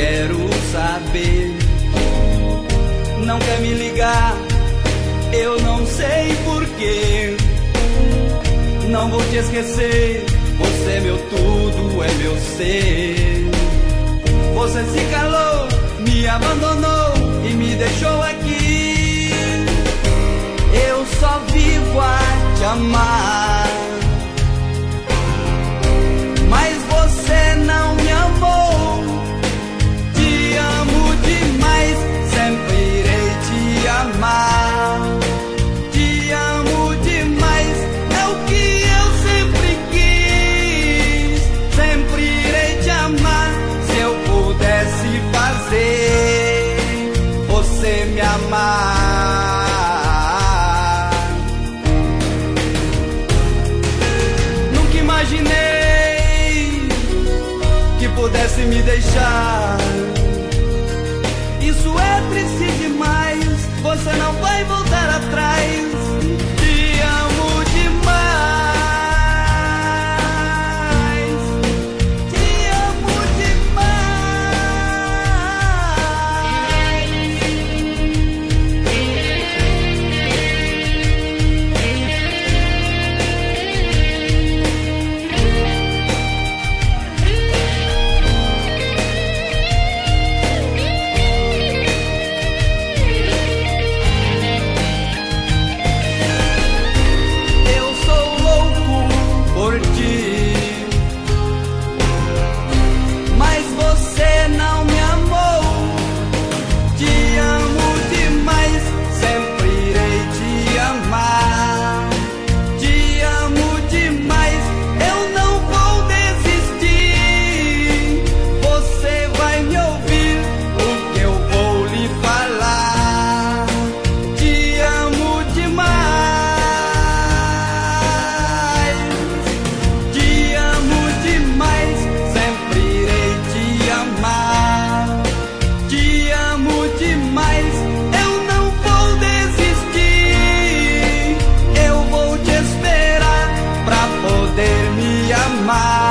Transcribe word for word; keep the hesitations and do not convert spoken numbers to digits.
quero saber. Não quer me ligar, eu não sei porquê. Não vou te esquecer, você é meu tudo, é meu ser. Você se calou, me abandonou e me deixou aqui. Eu só vivo a te amar, mas você não me amou. Te amo demais, sempre irei te amar. Te amo demais, é o que eu sempre quis. Sempre irei te amar, se eu pudesse fazer você me amar. Nunca imaginei que pudesse me deixar. Isso é triste demais, você não vai voltar atrás. Te amo demais, te amo my